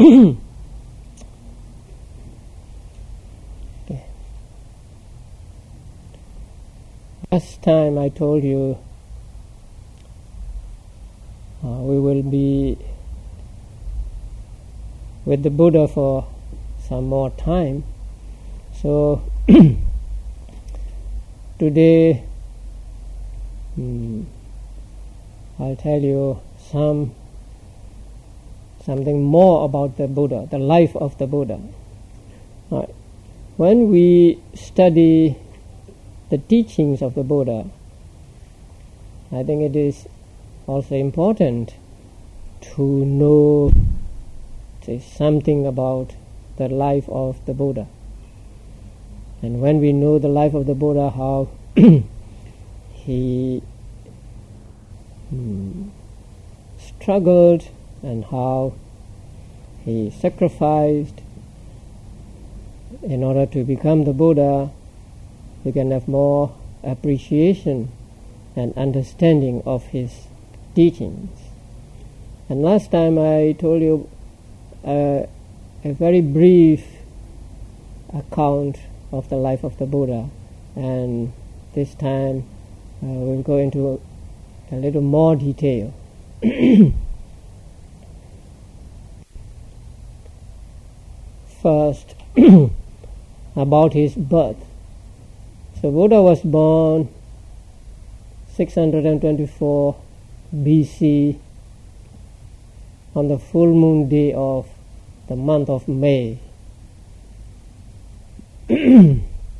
Okay. Last time I told you we will be with the Buddha for some more time. So today I'll tell you something more about the Buddha, the life of the Buddha. When we study the teachings of the Buddha, I think it is also important to know something about the life of the Buddha. And when we know the life of the Buddha, how he struggled and how he sacrificed in order to become the Buddha, we can have more appreciation and understanding of his teachings. And last time I told you a very brief account of the life of the Buddha, and this time we'll go into a little more detail. First, about his birth. So Buddha was born 624 BC on the full moon day of the month of May. And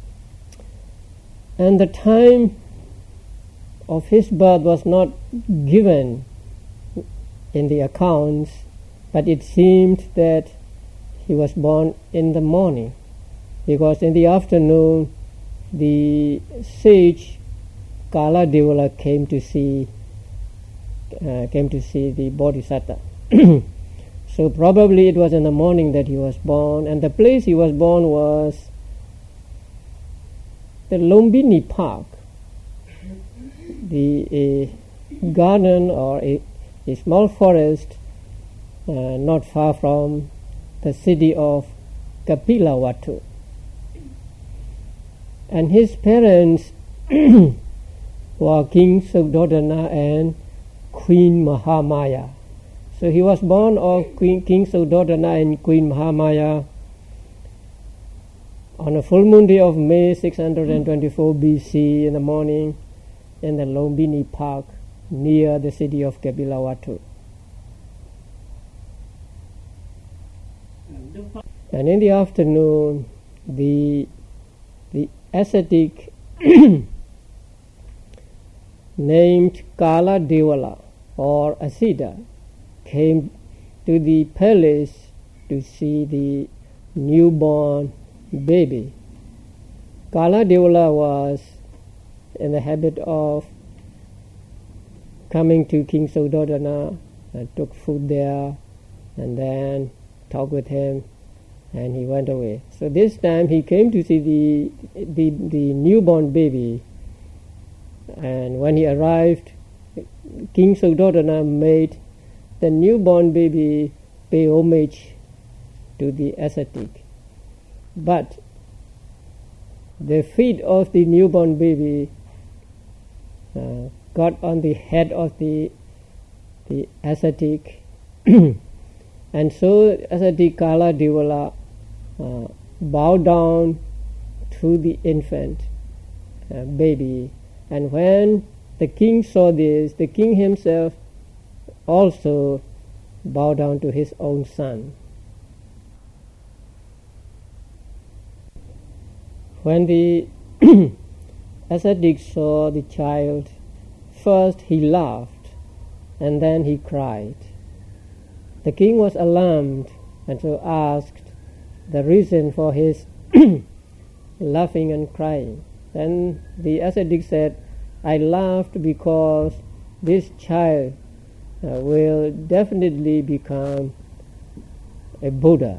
the time of his birth was not given in the accounts, but it seemed that he was born in the morning, because in the afternoon the sage Kala-Devala came to see the Bodhisattva. So probably it was in the morning that he was born, and the place he was born was the Lumbini Park, a garden or a small forest not far from the city of Kapilavatthu. And his parents were King Suddhodana and Queen Mahamaya. So he was born of King Suddhodana and Queen Mahamaya on a full moon day of May 624 BC in the morning in the Lumbini Park near the city of Kapilavatthu. And in the afternoon, the ascetic named Kala-Devala or Asita came to the palace to see the newborn baby. Kala-Devala was in the habit of coming to King Suddhodana and took food there and then talked with him, and he went away. So this time he came to see the newborn baby, and when he arrived, King Suddhodana made the newborn baby pay homage to the ascetic. But the feet of the newborn baby got on the head of the ascetic, and so ascetic Kala-Devala bowed down to the infant baby. And when the king saw this, the king himself also bowed down to his own son. When the ascetic saw the child, first he laughed and then he cried. The king was alarmed and so asked the reason for his laughing and crying. Then the ascetic said, I laughed because this child will definitely become a Buddha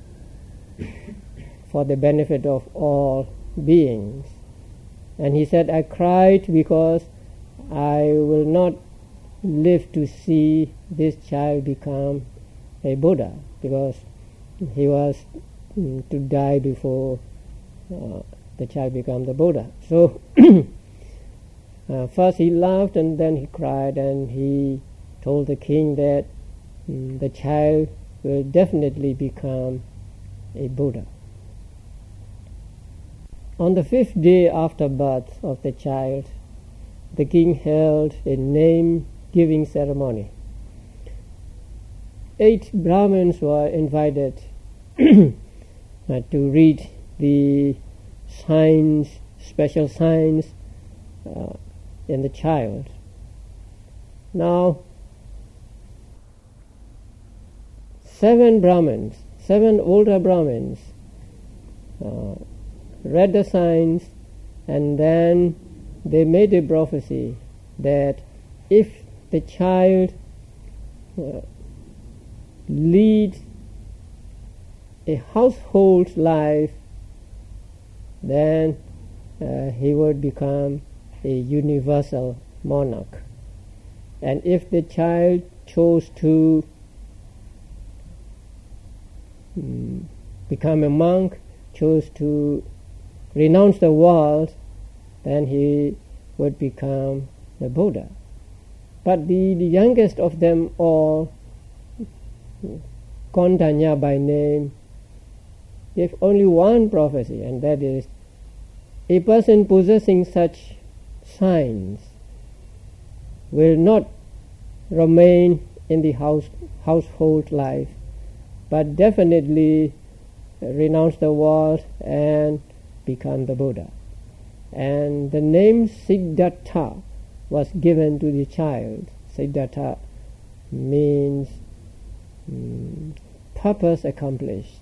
for the benefit of all beings. And he said, I cried because I will not live to see this child become a Buddha, because he was to die before the child became the Buddha. So first he laughed and then he cried, and he told the king that the child will definitely become a Buddha. On the 5th day after birth of the child, the king held a name-giving ceremony. 8 Brahmins were invited to read the signs, special signs in the child. Now, 7 older Brahmins, read the signs, and then they made a prophecy that if the child leads a household life, then he would become a universal monarch. And if the child chose to become a monk, chose to renounce the world, then he would become the Buddha. But the youngest of them all, Kondanya by name, gave only one prophecy, and that is, a person possessing such signs will not remain in the household life, but definitely renounce the world and become the Buddha. And the name Siddhartha was given to the child. Siddhartha means purpose accomplished.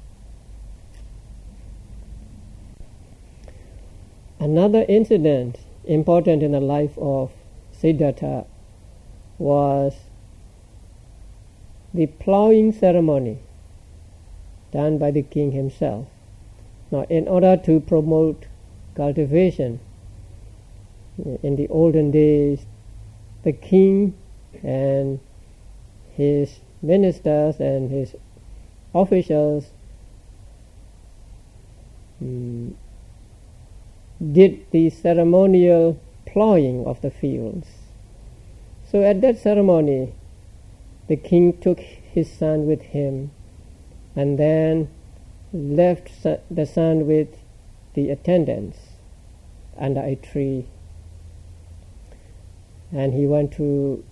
Another incident important in the life of Siddhartha was the plowing ceremony done by the king himself. Now, in order to promote cultivation, in the olden days, the king and his ministers and his officials did the ceremonial plowing of the fields. So at that ceremony, the king took his son with him and then left the son with the attendants under a tree, and he went to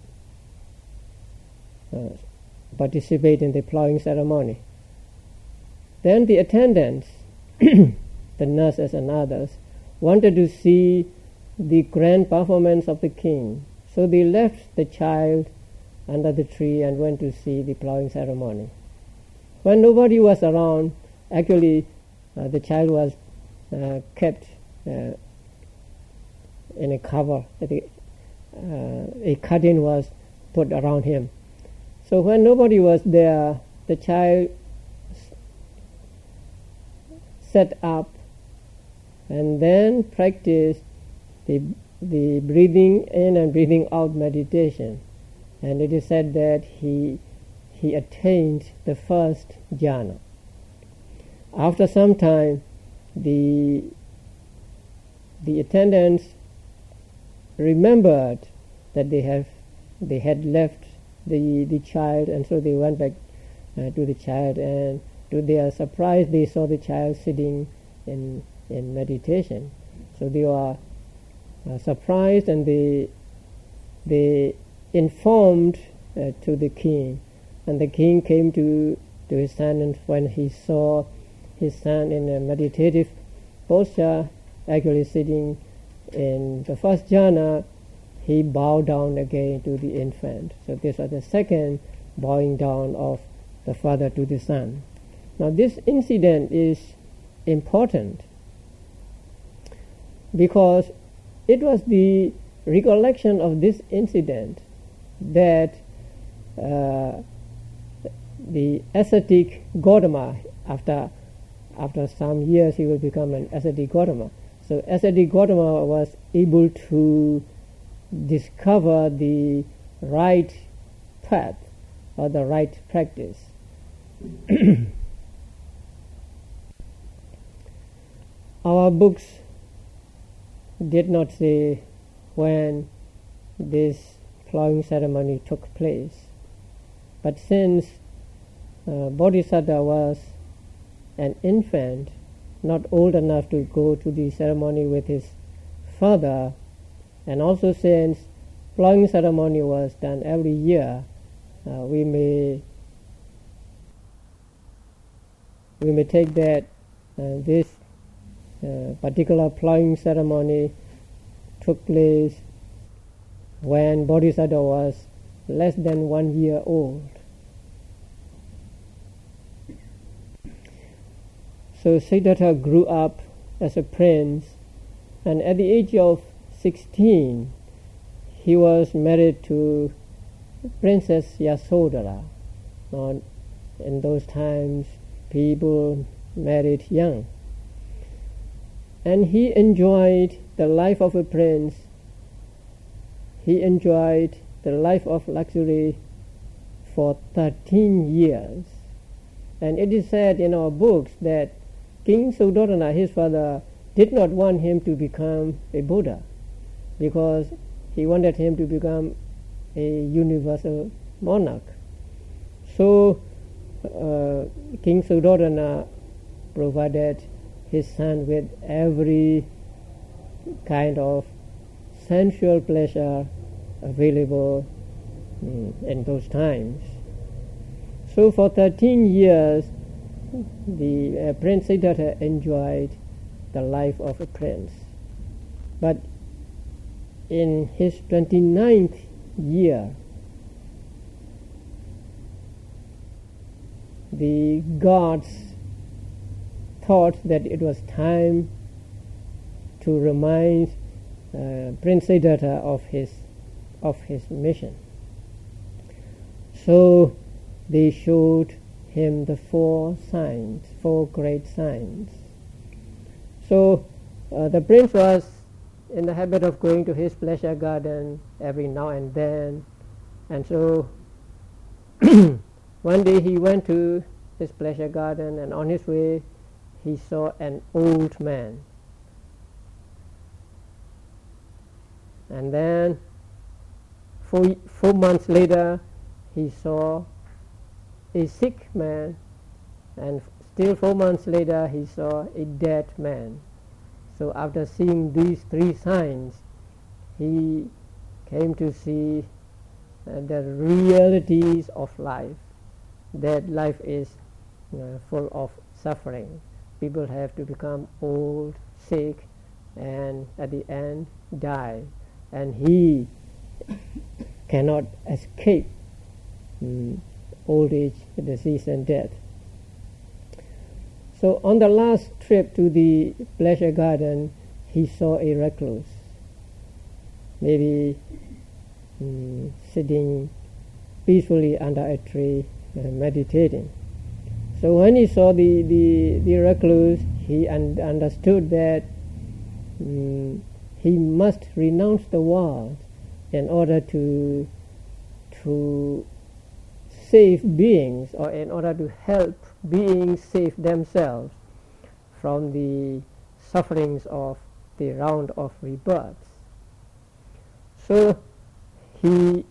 participate in the plowing ceremony. Then the attendants, the nurses and others, wanted to see the grand performance of the king, so they left the child under the tree and went to see the plowing ceremony. When nobody was around, actually the child was kept in a cover. A curtain was put around him. So when nobody was there, the child sat up and then practiced the breathing in and breathing out meditation. And it is said that he attained the first jhana. After some time, the attendants remembered that they had left the child, and so they went back to the child, and to their surprise they saw the child sitting in meditation. So they were surprised, and they informed to the king, and the king came to his son, and when he saw his son in a meditative posture, actually sitting in the first jhana, he bowed down again to the infant. So this was the second bowing down of the father to the son. Now this incident is important because it was the recollection of this incident that the ascetic Gautama, after some years he will become an ascetic Gautama. So ascetic Gautama was able to discover the right path or the right practice. Our books did not say when this plowing ceremony took place, but since Bodhisattva was an infant, not old enough to go to the ceremony with his father, and also since plowing ceremony was done every year, we may take that this particular plowing ceremony took place when Bodhisattva was less than 1 year old. So Siddhartha grew up as a prince, and at the age of 16 he was married to Princess Yasodhara. Now, in those times people married young, and he enjoyed the life of a prince. He enjoyed the life of luxury for 13 years. And it is said in our books that King Suddhodana, his father, did not want him to become a Buddha, because he wanted him to become a universal monarch. So King Suddhodana provided his son with every kind of sensual pleasure available in those times. So for 13 years the Prince Siddhartha enjoyed the life of a prince. But in his 29th year, the gods thought that it was time to remind Prince Siddhartha of his mission. So they showed him the 4 great signs. So the prince was in the habit of going to his pleasure garden every now and then, and so one day he went to his pleasure garden, and on his way he saw an old man. And then 4 months later he saw a sick man, and still 4 months later he saw a dead man. So after seeing these 3 signs, he came to see the realities of life, that life is full of suffering. People have to become old, sick, and at the end die, and he cannot escape old age, disease, and death. So on the last trip to the pleasure garden, he saw a recluse, maybe sitting peacefully under a tree meditating. So when he saw the recluse, he understood that he must renounce the world in order to save beings, or in order to help beings save themselves from the sufferings of the round of rebirths. So he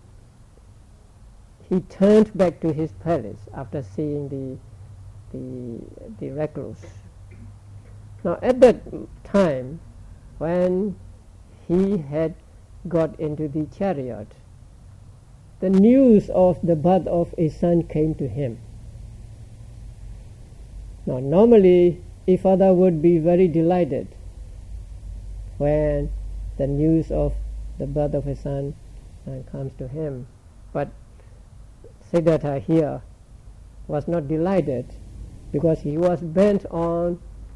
turned back to his palace after seeing the recluse. Now at that time, when he had got into the chariot, the news of the birth of a son came to him. Now normally a father would be very delighted when the news of the birth of a son comes to him, but Siddhartha here was not delighted, because he was bent on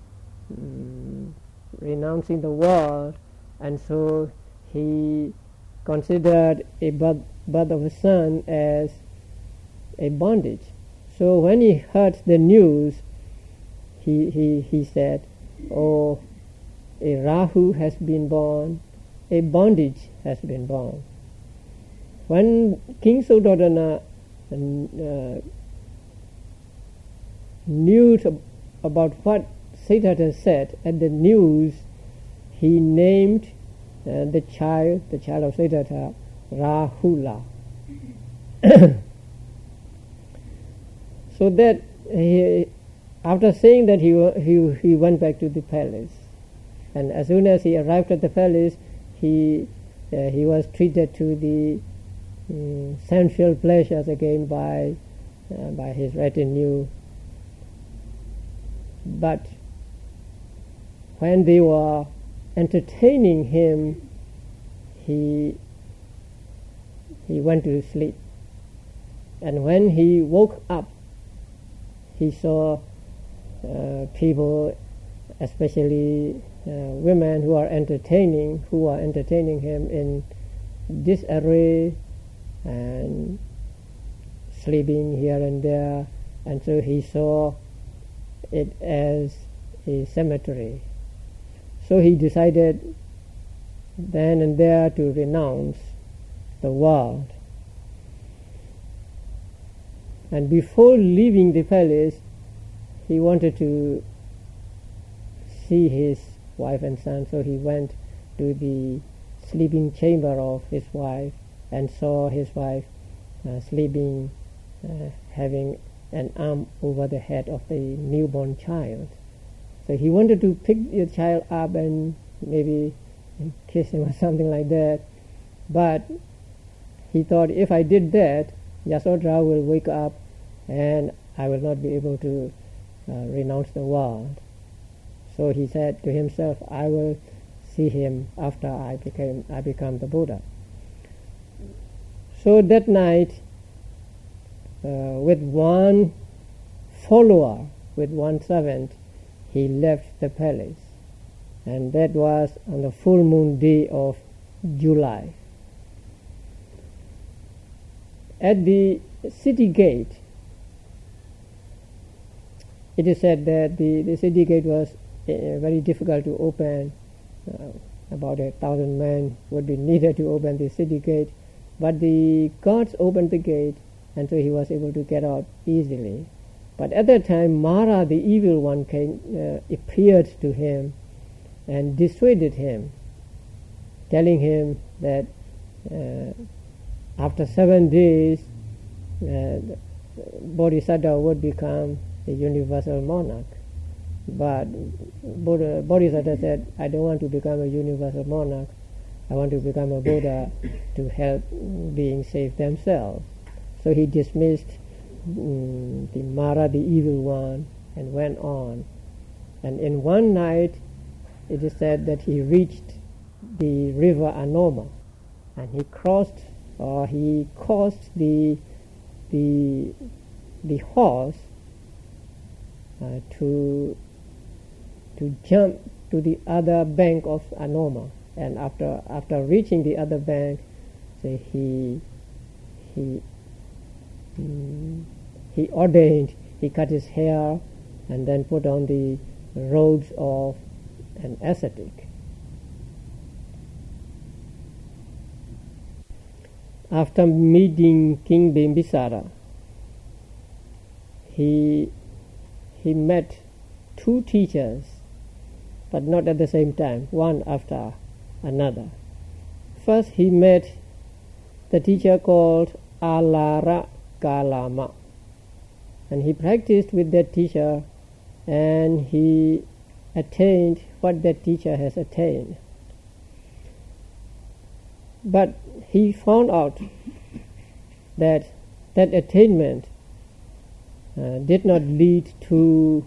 renouncing the world, and so he considered a birth of a son as a bondage. So when he heard the news, he said, "Oh, a Rahu has been born, a bondage has been born." When King Suddhodana news about what Siddhartha said, at the news, he named the child of Siddhartha, Rahula. So that after saying that, he went back to the palace, and as soon as he arrived at the palace, he was treated to the sensual pleasures again by his retinue. But when they were entertaining him, he went to sleep, and when he woke up, he saw people, especially women, who are entertaining him in disarray and sleeping here and there, and so he saw it as a cemetery. So he decided then and there to renounce the world. And before leaving the palace, he wanted to see his wife and son, so he went to the sleeping chamber of his wife and saw his wife sleeping, having an arm over the head of the newborn child. So he wanted to pick the child up and maybe kiss him or something like that, but he thought, if I did that, Yasodhara will wake up and I will not be able to renounce the world. So he said to himself, I will see him after I become the Buddha. So that night, with one follower, with one servant, he left the palace, and that was on the full moon day of July. At the city gate, it is said that the city gate was very difficult to open. About 1,000 men would be needed to open the city gate, but the gods opened the gate, and so he was able to get out easily. But at that time, Mara, the evil one, appeared to him and dissuaded him, telling him that after 7 days, Bodhisattva would become a universal monarch. But Bodhisattva said, I don't want to become a universal monarch. I want to become a Buddha to help beings save themselves. So he dismissed the Mara, the evil one, and went on. And in one night, it is said that he reached the river Anoma, and he caused the horse to jump to the other bank of Anoma. And after reaching the other bank, so he ordained, he cut his hair and then put on the robes of an ascetic. After meeting King Bimbisara, he met two teachers, but not at the same time, one after another. First he met the teacher called Alara Kalama, and he practiced with that teacher, and he attained what that teacher has attained. But he found out that attainment did not lead to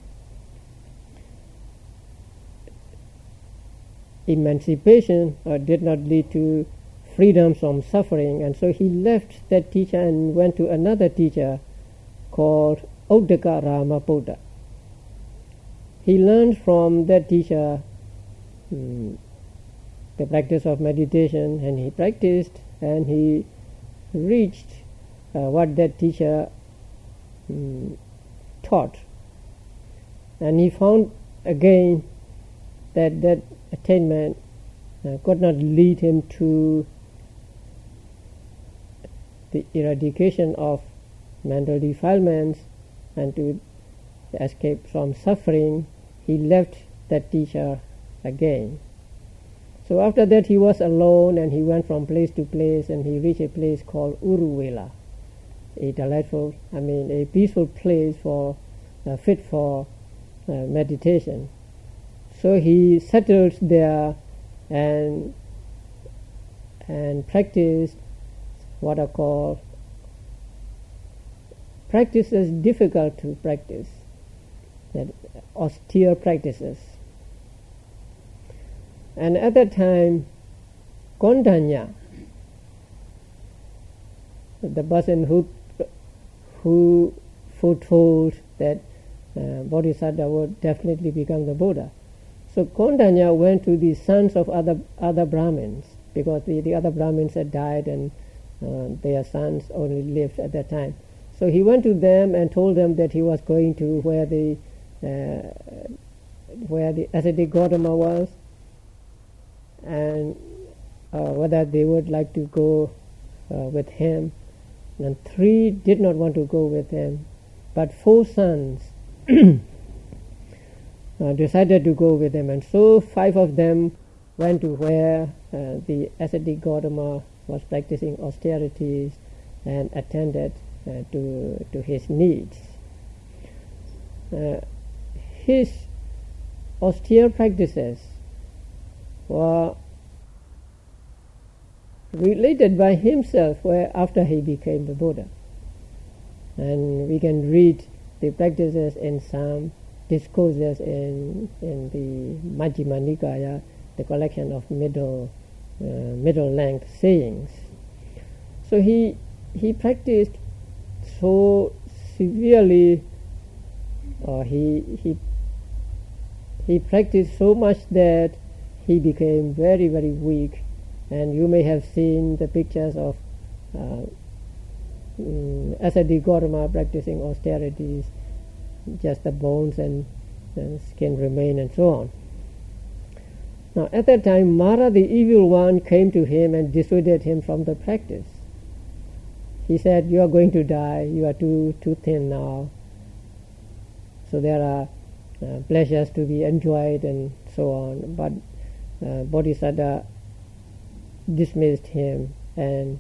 emancipation, or did not lead to freedom from suffering, and so he left that teacher and went to another teacher called Uddaka Ramabuddha. He learned from that teacher the practice of meditation, and he practiced, and he reached what that teacher taught, and he found again that attainment could not lead him to the eradication of mental defilements and to escape from suffering, he left that teacher again. So after that he was alone, and he went from place to place, and he reached a place called Uruvela, a peaceful place for fit for meditation. So he settled there and practiced what are called practices difficult to practice, that austere practices. And at that time, Kondanya, the person who foretold that Bodhisattva would definitely become the Buddha. So Kondanya went to the sons of other Brahmins, because the other Brahmins had died and their sons only lived at that time. So he went to them and told them that he was going to where the ascetic Gautama was, and whether they would like to go with him. And 3 did not want to go with him, but 4 sons decided to go with him, and so 5 of them went to where the ascetic Gautama was practicing austerities and attended to his needs. His austere practices were related by himself where after he became the Buddha. And we can read the practices in some discourses in the Majjhima Nikaya, the collection of middle length sayings. So he practiced so severely, or he practiced so much that he became very, very weak. And you may have seen the pictures of ascetic Gautama practicing austerities, just the bones and skin remain and so on. Now at that time, Mara the evil one came to him and dissuaded him from the practice. He said, "You are going to die, you are too thin now, so there are pleasures to be enjoyed," and so on. But Bodhisattva dismissed him and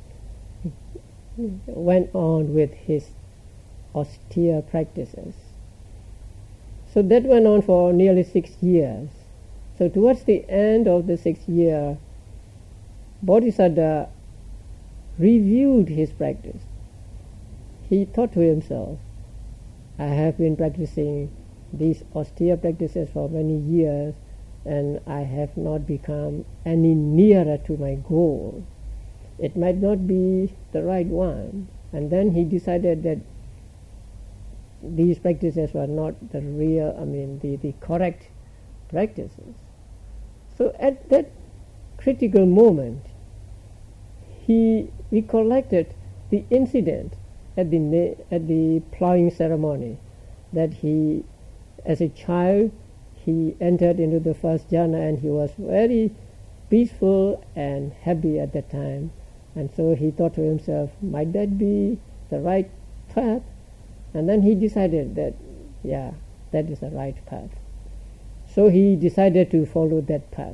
went on with his austere practices. So that went on for nearly 6 years. So towards the end of the 6th year, Bodhisattva reviewed his practice. He thought to himself, "I have been practicing these austere practices for many years, and I have not become any nearer to my goal. It might not be the right one." And then he decided that these practices were not the real, the correct practices. So at that critical moment, he recollected the incident at the plowing ceremony, that he, as a child, he entered into the first jhana and he was very peaceful and happy at that time. And so he thought to himself, might that be the right path? And then he decided that, yeah, that is the right path. So he decided to follow that path.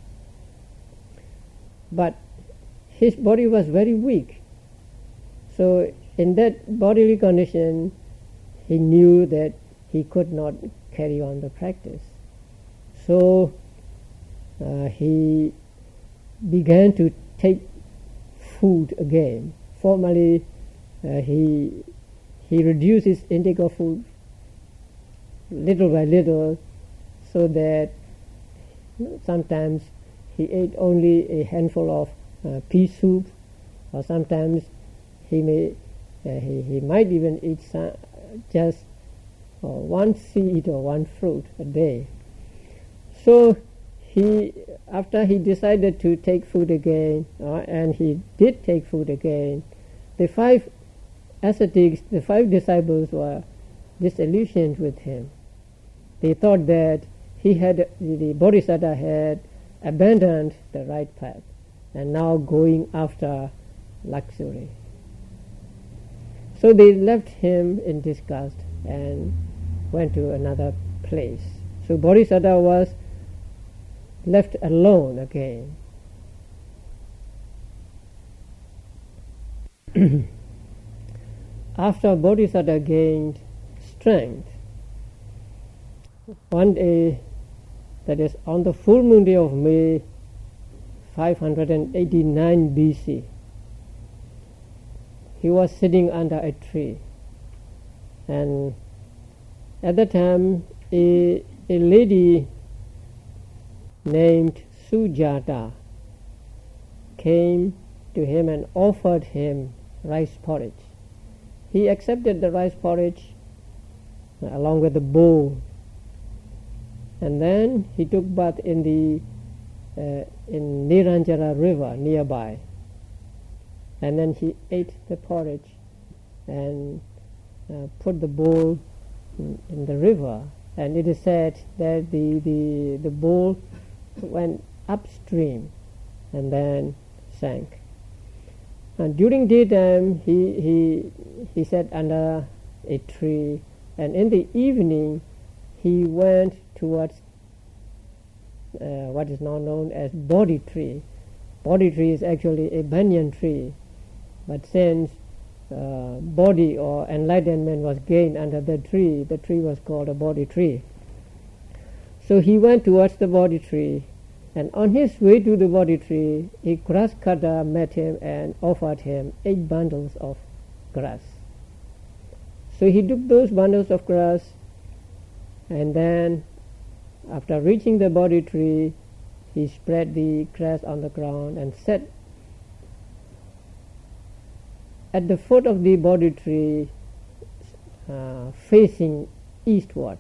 But his body was very weak. So in that bodily condition, he knew that he could not carry on the practice. So he began to take food again. Formerly, he reduced his intake of food little by little, so that sometimes he ate only a handful of pea soup, or sometimes he might even eat just one seed or one fruit a day. So after he decided to take food again, and he did take food again, the 5 ascetics, the 5 disciples were disillusioned with him. They thought that the Bodhisattva had abandoned the right path and now going after luxury. So they left him in disgust and went to another place. So Bodhisattva was left alone again. After Bodhisattva gained strength, one day, that is on the full moon day of May 589 BC, he was sitting under a tree, and at that time a lady named Sujata came to him and offered him rice porridge. He accepted the rice porridge along with the bowl, and then he took bath in Niranjara river nearby, and then he ate the porridge and put the bowl in the river, and it is said that the bowl went upstream and then sank. And during daytime he sat under a tree, and in the evening he went towards what is now known as Bodhi tree. Bodhi tree is actually a banyan tree, but since Bodhi or enlightenment was gained under the tree was called a Bodhi tree. So he went towards the Bodhi tree, and on his way to the Bodhi tree, a grass cutter met him and offered him 8 bundles of grass. So he took those bundles of grass, and then after reaching the Bodhi tree, he spread the grass on the ground and sat at the foot of the Bodhi tree, facing eastward.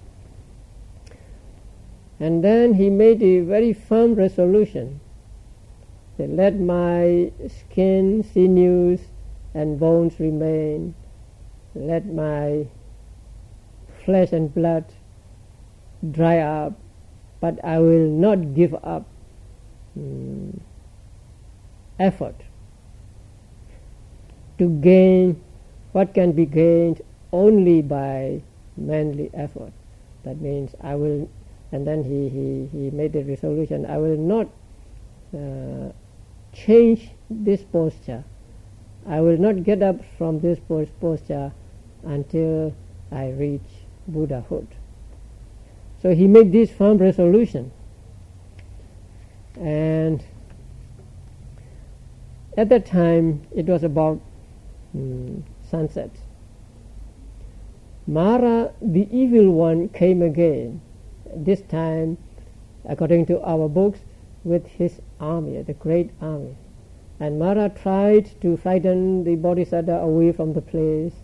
And then he made a very firm resolution that let my skin, sinews and bones remain, let my flesh and blood dry up, but I will not give up effort to gain what can be gained only by manly effort. That means I will, and then he made a resolution, I will not change this posture. I will not get up from this posture until I reach Buddhahood. So he made this firm resolution, and at that time it was about sunset. Mara, the evil one, came again, this time, according to our books, with his army, the great army. And Mara tried to frighten the Bodhisattva away from the place,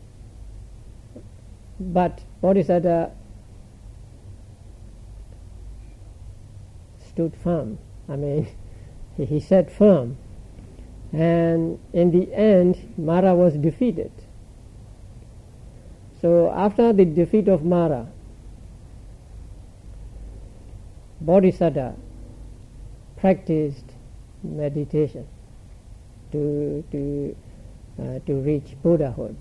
but Bodhisattva stood firm. I mean, he sat firm. And in the end, Mara was defeated. So after the defeat of Mara, Bodhisattva practiced meditation to reach Buddhahood.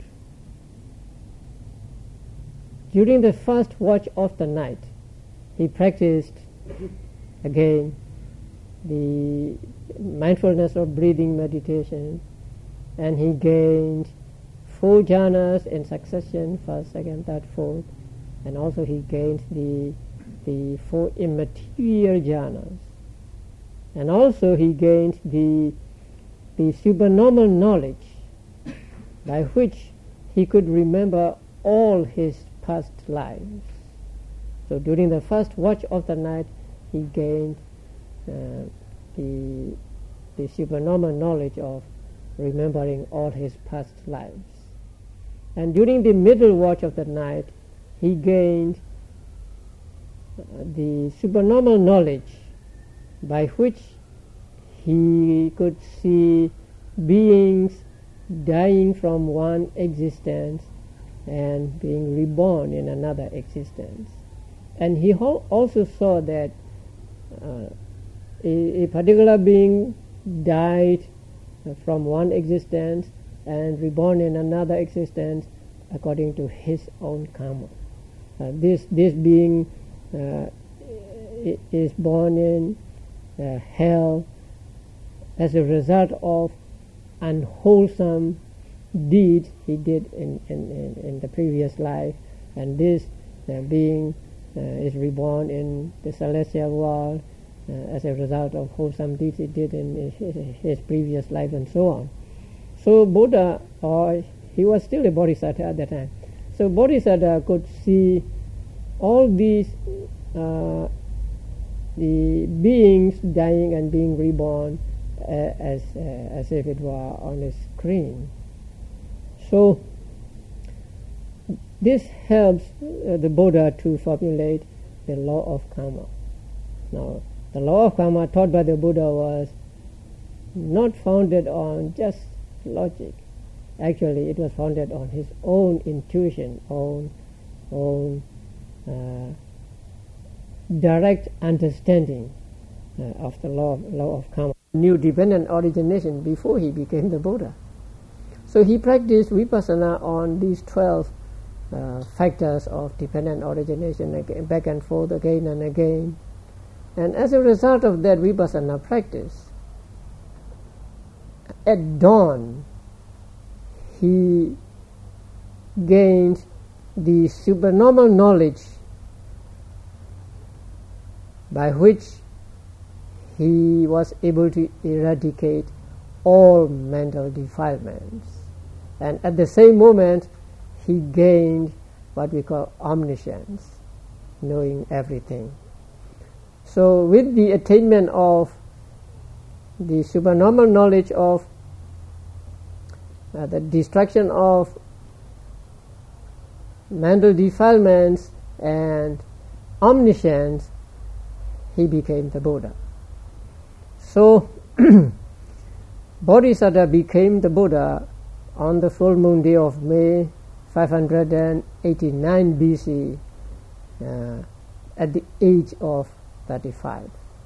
During the first watch of the night, he practiced again the mindfulness of breathing meditation, and he gained 4 jhanas in succession, first, second, third, fourth, and also he gained the 4 immaterial jhanas, and also he gained the supernormal knowledge by which he could remember all his past lives. So during the first watch of the night, he gained the supernormal knowledge of remembering all his past lives. And during the middle watch of the night, he gained the supernormal knowledge by which he could see beings dying from one existence and being reborn in another existence. And he also saw that a particular being died from one existence and reborn in another existence according to his own karma. this being is born in hell as a result of unwholesome deeds he did in the previous life, and this being is reborn in the celestial world as a result of wholesome deeds he did in his previous life, and so on. So Buddha, he was still a bodhisattva at that time. So bodhisattva could see all these the beings dying and being reborn as if it were on a screen. So this helps the Buddha to formulate the law of karma. Now, the law of karma taught by the Buddha was not founded on just logic. Actually, it was founded on his own intuition, own direct understanding of the law of karma. Knew dependent origination before he became the Buddha. So he practiced vipassana on these 12 factors of dependent origination, again, back and forth again and again. And as a result of that vipassana practice, at dawn, he gained the supernormal knowledge by which he was able to eradicate all mental defilements. And at the same moment, he gained what we call omniscience, knowing everything. So with the attainment of the supernormal knowledge of the destruction of mental defilements and omniscience, he became the Buddha. So Bodhisattva became the Buddha on the full moon day of May 589 BC at the age of 35.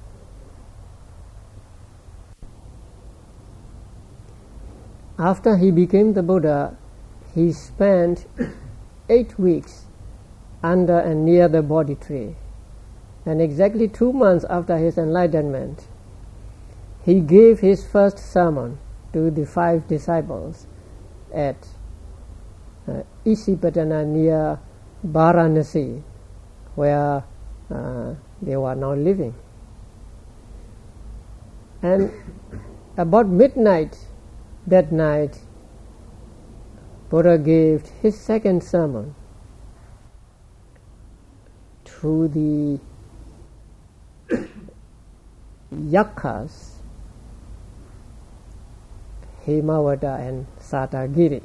After he became the Buddha, he spent 8 weeks under and near the Bodhi tree. And exactly 2 months after his enlightenment, he gave his first sermon to the 5 disciples at Isipatana near Varanasi, where they were now living. And about midnight that night, Buddha gave his second sermon to the Yakhas, Hemavata and Satagiri.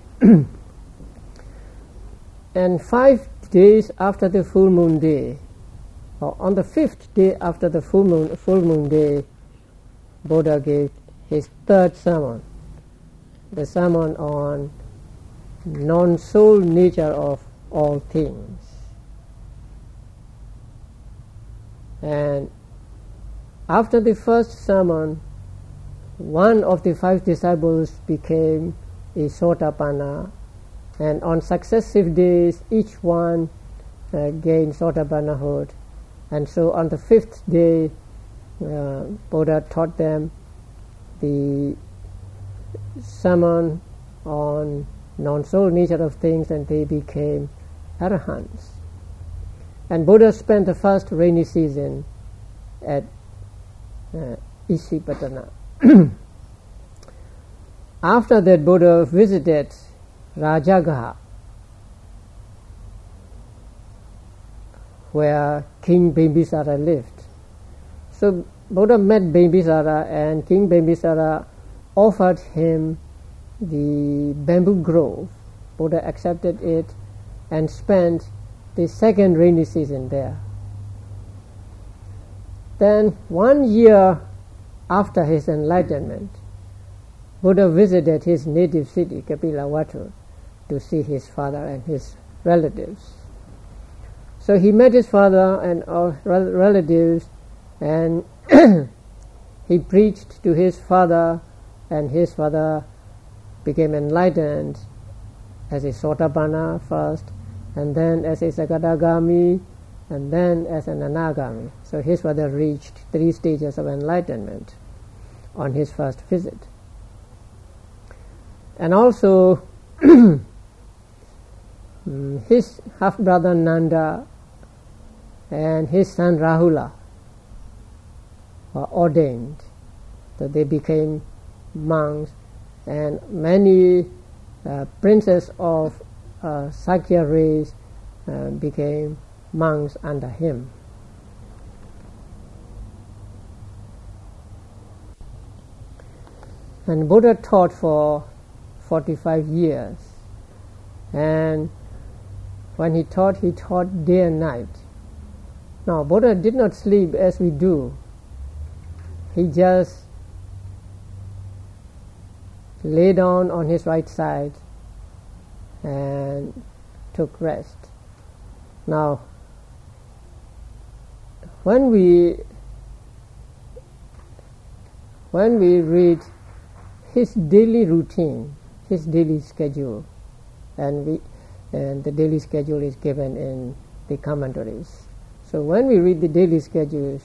And 5 days after the full moon day, or on the 5th day after the full moon day, Buddha gave his third sermon, the sermon on non-soul nature of all things. And after the first sermon, one of the 5 disciples became a Sotapanna, and on successive days each one gained Sotapannahood. And so on the 5th day, Buddha taught them the sermon on non-soul nature of things, and they became Arahants. And Buddha spent the first rainy season at Isipatana. After that, Buddha visited Rajagaha, where King Bimbisara lived. So Buddha met Bimbisara, and King Bimbisara offered him the bamboo grove. Buddha accepted it and spent the second rainy season there. Then 1 year after his enlightenment, Buddha visited his native city, Kapilavatthu, to see his father and his relatives. So he met his father and all relatives, and he preached to his father, and his father became enlightened as a Sotapanna first, and then as a Sakadagami, and then as an Anagami. So his father reached 3 stages of enlightenment on his first visit. And also his half-brother Nanda and his son Rahula were ordained. So they became monks, and many princes of Sakya race became monks under him. And Buddha taught for 45 years, and when he taught day and night. Now Buddha did not sleep as we do. He just lay down on his right side and took rest. Now when we read his daily routine, his daily schedule, and the daily schedule is given in the commentaries. So when we read the daily schedules,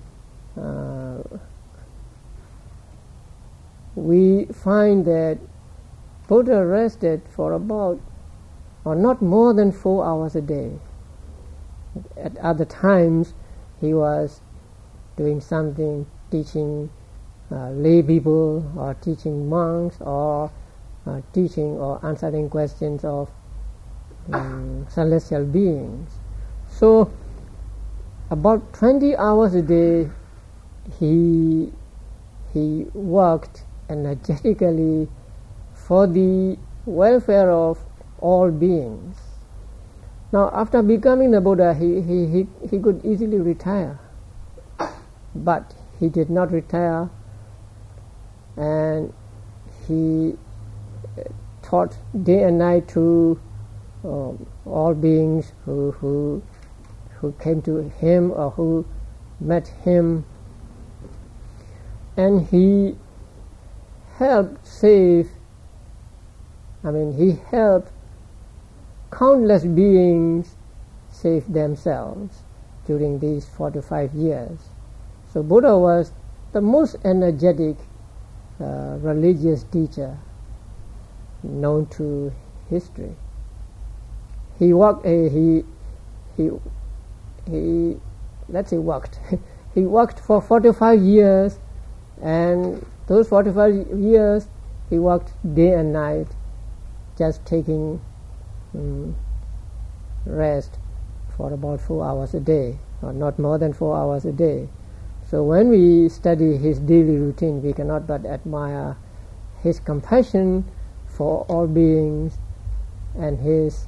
we find that Buddha rested for about, or not more than 4 hours a day. At other times, he was doing something, teaching lay people, or teaching monks, or teaching or answering questions of celestial beings. So about 20 hours a day he worked energetically for the welfare of all beings. Now after becoming the Buddha, he could easily retire, but he did not retire, and he taught day and night to all beings who came to him or who met him, and he helped countless beings save themselves during these 45 years. So Buddha was the most energetic religious teacher known to history. He worked for 45 years, and those 45 years he worked day and night, just taking rest for about 4 hours a day, or not more than 4 hours a day. So when we study his daily routine, we cannot but admire his compassion for all beings and his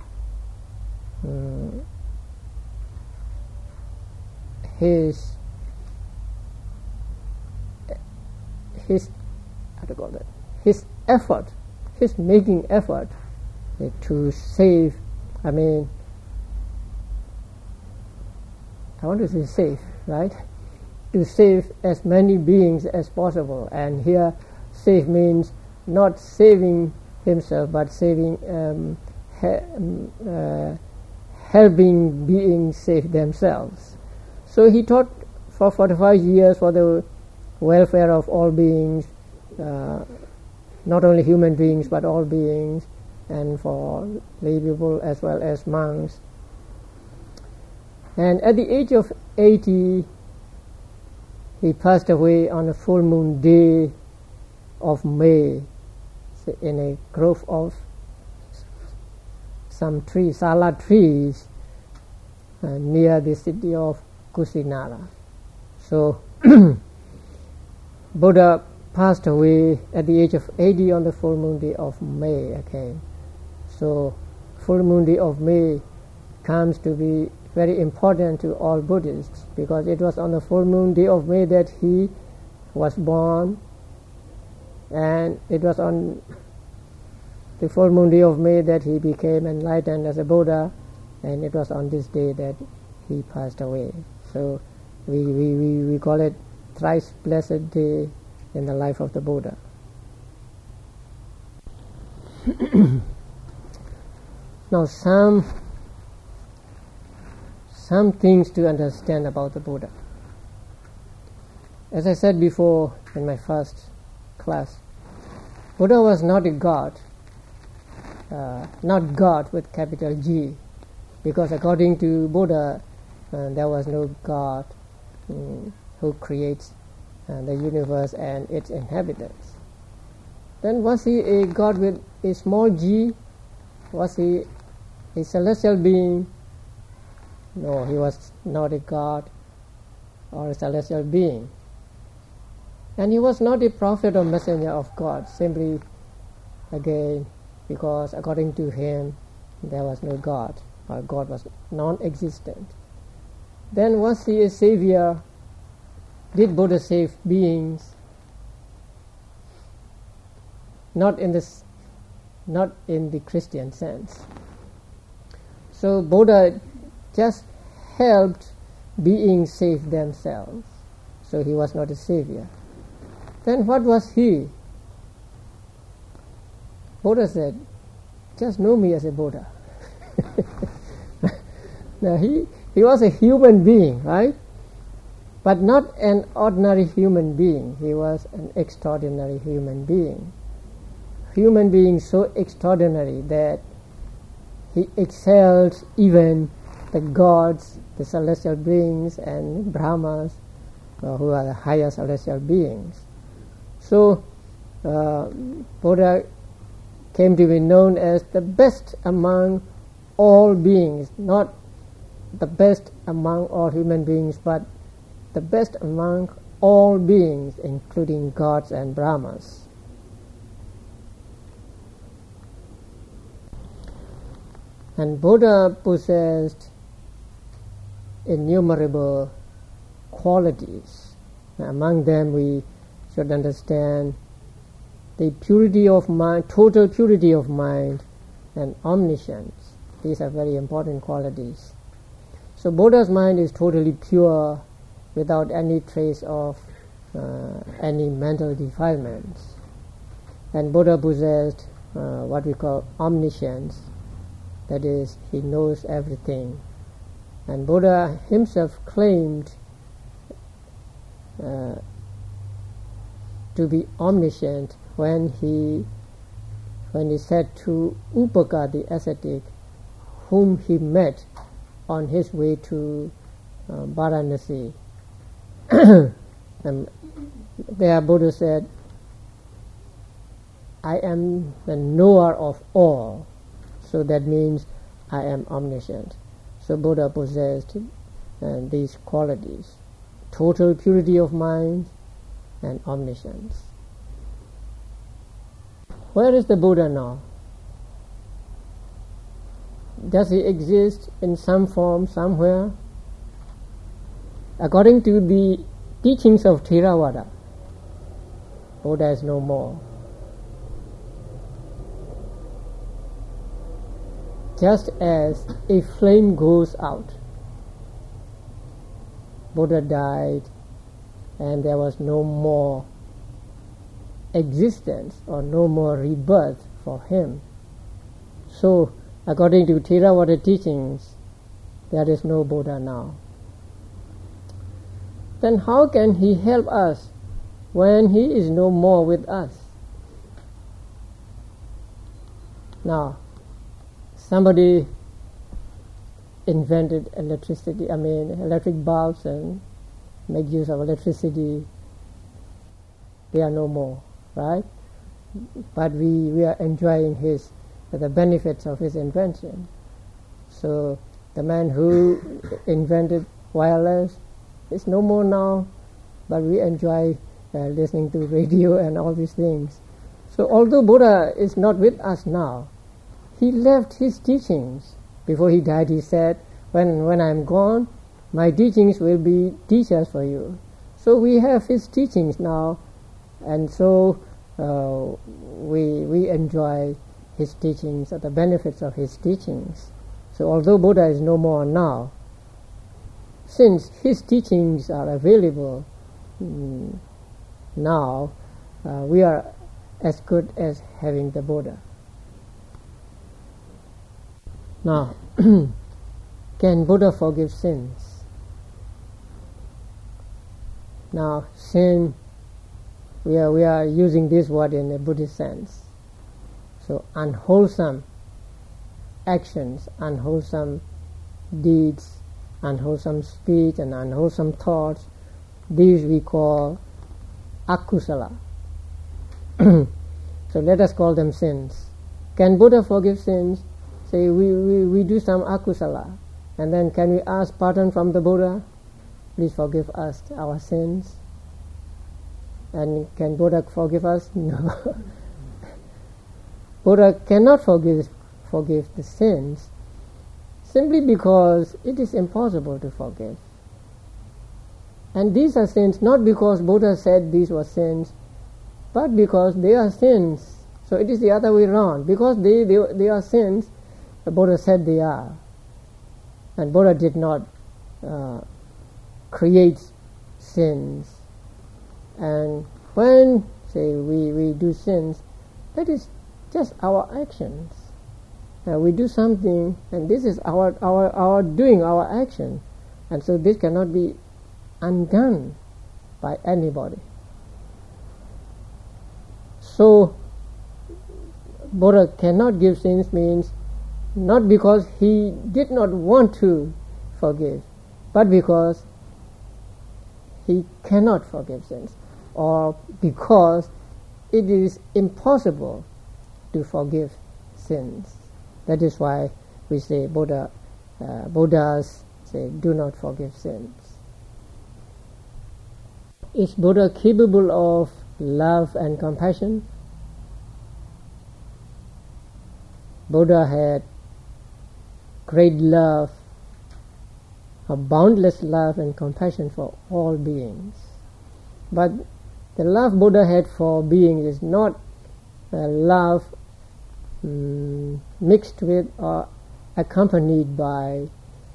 effort, his making effort to save, I want to say save, right? To save as many beings as possible. And here save means not saving himself, but saving, helping beings save themselves. So he taught for 45 years for the welfare of all beings, not only human beings but all beings, and for lay people as well as monks. And at the age of 80, he passed away on a full moon day of May in a grove of some trees, sala trees, near the city of Kusinara. So Buddha passed away at the age of 80 on the full moon day of May again. So full moon day of May comes to be very important to all Buddhists, because it was on the full moon day of May that he was born, and it was on the full moon day of May that he became enlightened as a Buddha, and it was on this day that he passed away. So we call it thrice blessed day in the life of the Buddha. Now some some things to understand about the Buddha. As I said before in my first class, Buddha was not a god, not God with capital G, because according to Buddha, there was no God who creates the universe and its inhabitants. Then was he a God with a small g? Was he a celestial being? No, he was not a God or a celestial being. And he was not a prophet or messenger of God, simply, again, because according to him, there was no God, or God was non-existent. Then was he a savior? Did Buddha save beings? Not in the Christian sense. So Buddha just helped beings save themselves. So he was not a savior. Then what was he? Buddha said, just know me as a Buddha. Now he was a human being, right? But not an ordinary human being. He was an extraordinary human being. Human being so extraordinary that he excelled even the gods, the celestial beings, and Brahmas, who are the higher celestial beings. So Buddha came to be known as the best among all beings, not the best among all human beings, but the best among all beings, including gods and Brahmas. And Buddha possessed innumerable qualities. Among them we should understand the purity of mind, total purity of mind, and omniscience. These are very important qualities. So Buddha's mind is totally pure, without any trace of any mental defilements. And Buddha possessed what we call omniscience, that is, he knows everything. And Buddha himself claimed to be omniscient when he said to Upaka the ascetic, whom he met on his way to Varanasi. And there Buddha said, I am the knower of all. So that means I am omniscient. So Buddha possessed these qualities: total purity of mind and omniscience. Where is the Buddha now? Does he exist in some form somewhere? According to the teachings of Theravada, Buddha is no more. Just as a flame goes out, Buddha died and there was no more existence or no more rebirth for him. So, according to Theravada teachings, there is no Buddha now. Then how can he help us when he is no more with us? Now, somebody invented electric bulbs and make use of electricity. They are no more, right? But we are enjoying the benefits of his invention. So the man who invented wireless is no more now, but we enjoy listening to radio and all these things. So although Buddha is not with us now, he left his teachings. Before he died, he said, when I am gone, my teachings will be teachers for you. So we have his teachings now, and so we enjoy his teachings, or the benefits of his teachings. So although Buddha is no more now, since his teachings are available now, we are as good as having the Buddha. Now, can Buddha forgive sins? Now, sin, we are using this word in a Buddhist sense. So, unwholesome actions, unwholesome deeds, unwholesome speech and unwholesome thoughts, these we call akusala. So let us call them sins. Can Buddha forgive sins? Say we do some akusala, and then can we ask pardon from the Buddha? Please forgive us our sins. And can Buddha forgive us? No. Buddha cannot forgive the sins simply because it is impossible to forgive. And these are sins not because Buddha said these were sins, but because they are sins. So it is the other way around. Because they are sins, the Buddha said they are. And Buddha did not create sins. And when, say, we do sins, that is just our actions. We do something, and this is our doing, our action. And so this cannot be undone by anybody. So Buddha cannot give sins means not because he did not want to forgive, but because he cannot forgive sins, or because it is impossible to forgive sins. That is why we say Buddhas say do not forgive sins. Is Buddha capable of love and compassion? Buddha had great love, a boundless love and compassion for all beings. But the love Buddha had for beings is not love mixed with or accompanied by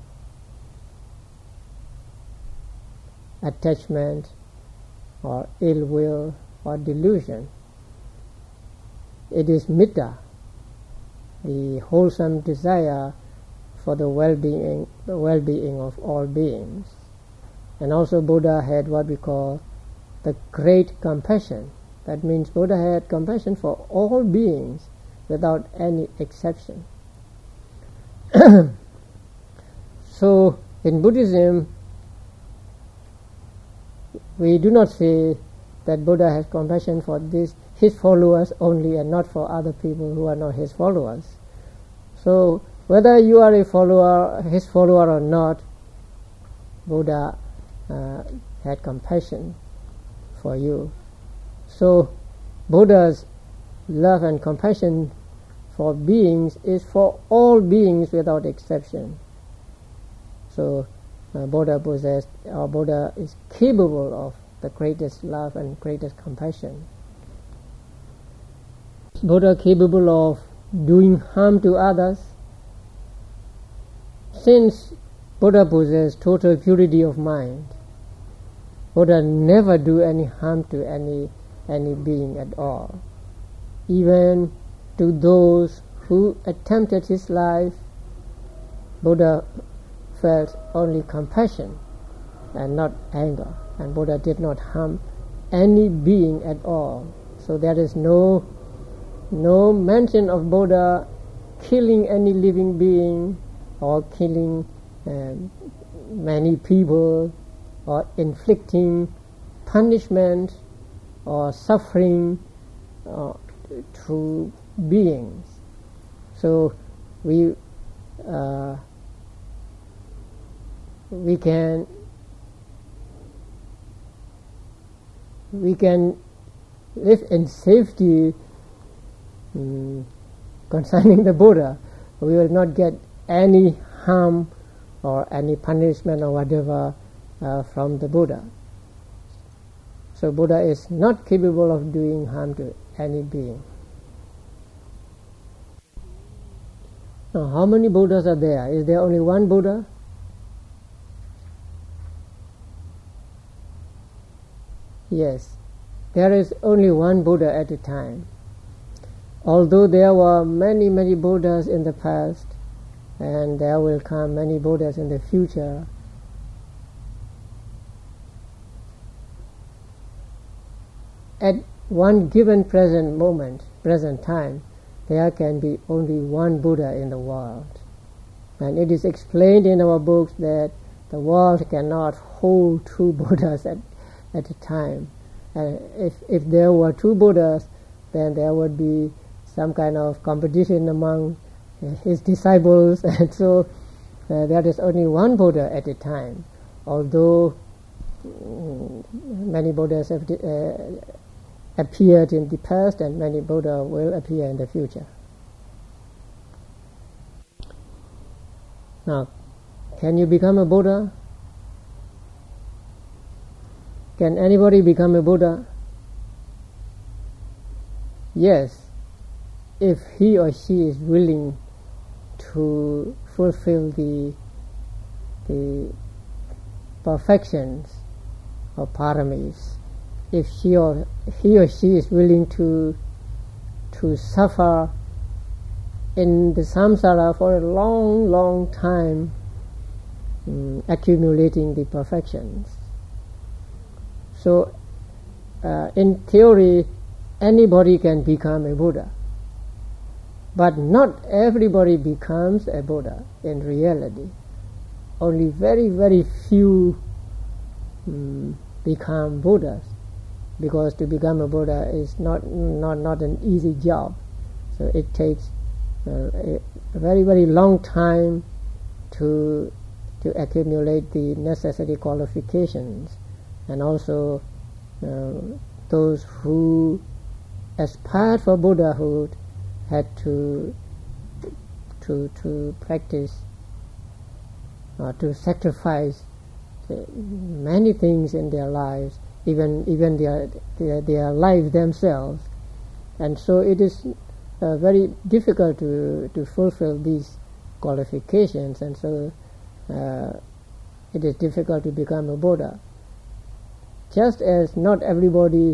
attachment or ill will or delusion. It is metta, the wholesome desire for the well-being of all beings. And also Buddha had what we call the great compassion. That means Buddha had compassion for all beings without any exception. So in Buddhism, we do not say that Buddha has compassion for his followers only and not for other people who are not his followers. So whether you are his follower or not, Buddha had compassion for you. So Buddha's love and compassion for beings is for all beings without exception. So Buddha is capable of the greatest love and greatest compassion. Is Buddha capable of doing harm to others? Since Buddha possessed total purity of mind, Buddha never do any harm to any being at all. Even to those who attempted his life, Buddha felt only compassion and not anger, and Buddha did not harm any being at all. So there is no mention of Buddha killing any living being or killing many people or inflicting punishment or suffering to beings. So we can live in safety concerning the Buddha. We will not get any harm or any punishment or whatever from the Buddha. So Buddha is not capable of doing harm to any being. Now, how many Buddhas are there? Is there only one Buddha? Yes, there is only one Buddha at a time. Although there were many Buddhas in the past, and there will come many Buddhas in the future. At one given present moment, present time, there can be only one Buddha in the world. And it is explained in our books that the world cannot hold two Buddhas at a time. And if there were two Buddhas, then there would be some kind of competition among his disciples, and so there is only one Buddha at a time, although many Buddhas have appeared in the past and many Buddhas will appear in the future. Now, can you become a Buddha? Can anybody become a Buddha? Yes, if he or she is willing to fulfill the perfections of paramis, if he or she is willing to suffer in the samsara for a long time, accumulating the perfections. So, in theory, anybody can become a Buddha, but not everybody becomes a Buddha in reality. Only very few become Buddhas, because to become a Buddha is not an easy job. So it takes a very long time to accumulate the necessary qualifications, and also those who aspired for Buddhahood had to practice to sacrifice many things in their lives, even their lives themselves, and so it is very difficult to fulfill these qualifications, and so it is difficult to become a Buddha. Just as not everybody,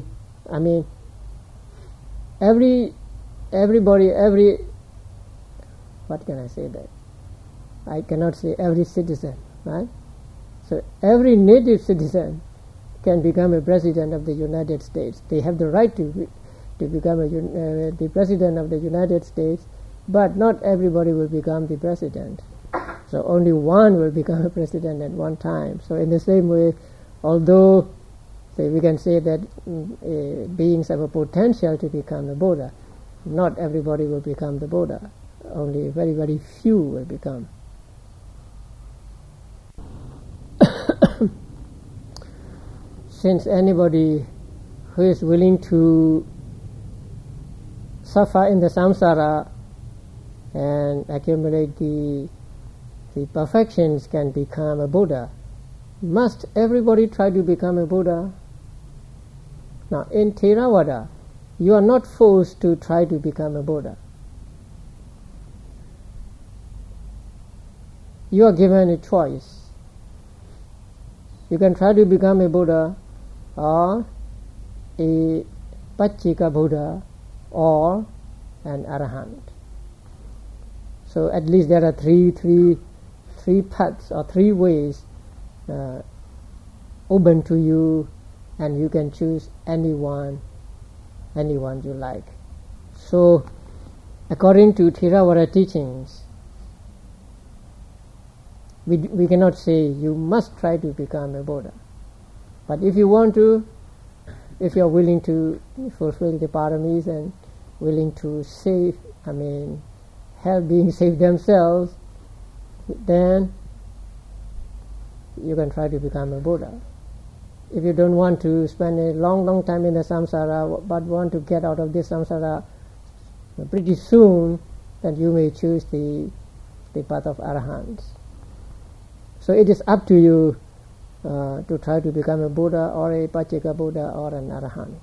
what can I say that? I cannot say every citizen, right? So every native citizen can become a president of the United States. They have the right to become the president of the United States, but not everybody will become the president. So only one will become a president at one time. So in the same way, although we can say that beings have a potential to become the Buddha, not everybody will become the Buddha. Only very few will become. Since anybody who is willing to suffer in the samsara and accumulate the perfections can become a Buddha, must everybody try to become a Buddha? Now, in Theravada, you are not forced to try to become a Buddha. You are given a choice. You can try to become a Buddha, or a Pacceka Buddha, or an Arahant. So at least there are three paths or three ways open to you, and you can choose anyone you like. So according to Theravada teachings, we cannot say you must try to become a Buddha. But if you want to, if you are willing to fulfill the paramis and willing to help beings save themselves, then you can try to become a Buddha. If you don't want to spend a long time in the samsara, but want to get out of this samsara pretty soon, then you may choose the path of Arahants. So it is up to you to try to become a Buddha, or a Pacceka Buddha, or an Arahant.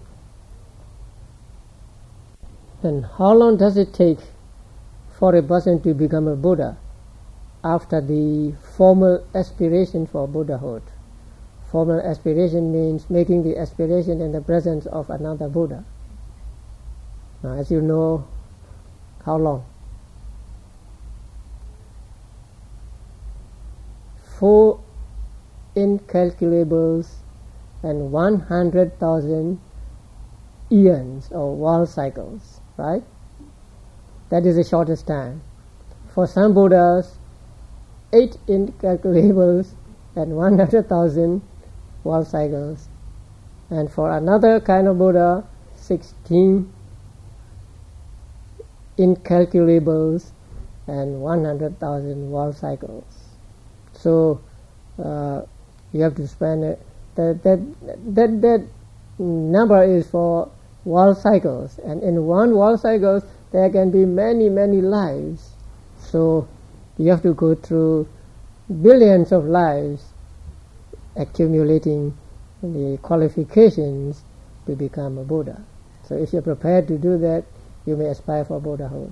Then how long does it take for a person to become a Buddha after the formal aspiration for Buddhahood? Formal aspiration means making the aspiration in the presence of another Buddha. Now, as you know, how long? 4 incalculables and 100,000 eons or world cycles, right? That is the shortest time. For some Buddhas, 8 incalculables and 100,000 world cycles. And for another kind of Buddha, 16 incalculables and 100,000 world cycles. So you have to spend that number is for world cycles, and in one world cycle there can be many lives. So you have to go through billions of lives, accumulating the qualifications to become a Buddha. So if you're prepared to do that, you may aspire for Buddhahood.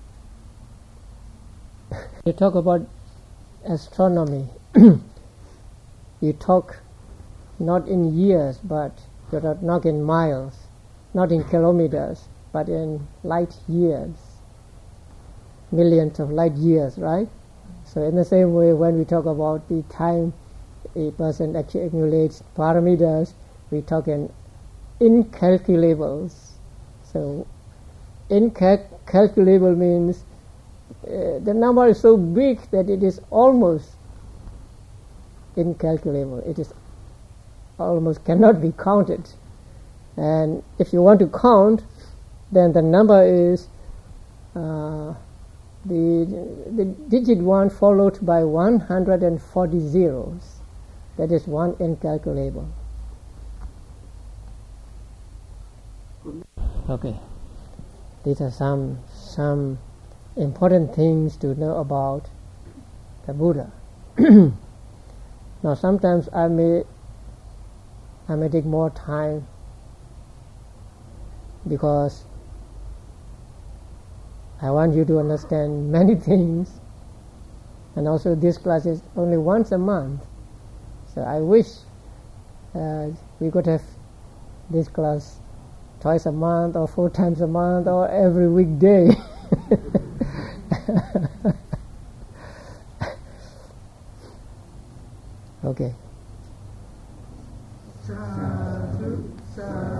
You talk about astronomy. You talk not in years, but you're not in miles, not in kilometers, but in light years, millions of light years, right? So in the same way, when we talk about the time a person actually accumulates paramitas, we talk in incalculables. So incalculable means the number is so big that it is almost incalculable. It is almost cannot be counted. And if you want to count, then the number is the digit 1 followed by 140 zeros. That is one incalculable. Okay, these are some important things to know about the Buddha. Now, sometimes I may take more time because I want you to understand many things, and also this class is only once a month. So I wish we could have this class twice a month or 4 times a month or every weekday. Okay. Sadhu, sadhu.